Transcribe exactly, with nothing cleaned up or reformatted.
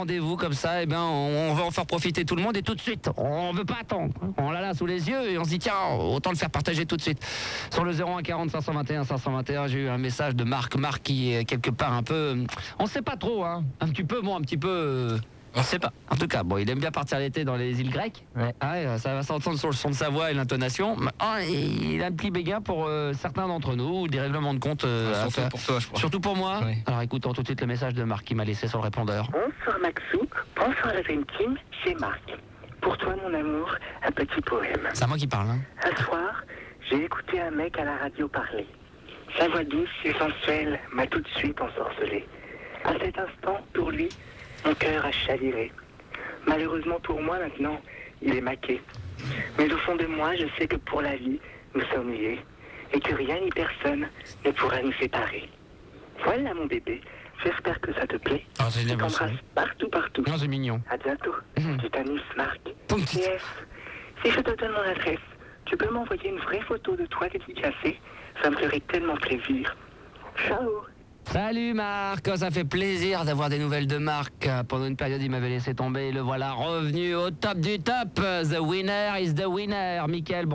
Rendez-vous comme ça, eh ben, on, on va en faire profiter tout le monde et tout de suite. On veut pas attendre. On l'a là sous les yeux et on se dit tiens, autant le faire partager tout de suite. Sur le zéro un quarante cinq cent vingt et un cinq cent vingt et un, j'ai eu un message de Marc. Marc qui est quelque part un peu... On sait pas trop, hein. Un petit peu, bon, un petit peu... euh, On sait pas. En tout cas, bon, il aime bien partir l'été dans les îles grecques. Ouais. Ah ouais, ça va s'entendre sur le son de sa voix et l'intonation. Ah, et il a un petit béguin pour euh, certains d'entre nous, ou des règlements de compte. euh, à Surtout faire. pour toi, je crois. Surtout pour moi. Oui. Alors écoutons tout de suite le message de Marc qui m'a laissé sur le répondeur. Bonsoir Maxou, bonsoir la Dream Team, c'est Marc. Pour toi mon amour, un petit poème. C'est à moi qui parle, hein. Un soir, j'ai écouté un mec à la radio parler. Sa voix douce et sensuelle m'a tout de suite ensorcelé. À cet instant, pour lui, mon cœur a chaviré. Malheureusement pour moi maintenant, il est maqué. Mais au fond de moi, je sais que pour la vie, nous sommes liés. Et que rien ni personne ne pourra nous séparer. Voilà mon bébé, j'espère que ça te plaît. Ah, c'est Je bien, t'embrasse merci. partout, partout. Non, c'est mignon. À bientôt. Mhm. Tu t'amuses, Marc. Poum, petite- P S. Si je te donne mon adresse, tu peux m'envoyer une vraie photo de toi dédicacée. Ça me ferait tellement plaisir. Ciao. Salut Marc, oh, ça fait plaisir d'avoir des nouvelles de Marc. Pendant une période, il m'avait laissé tomber et le voilà revenu au top du top. The winner is the winner. Mickaël.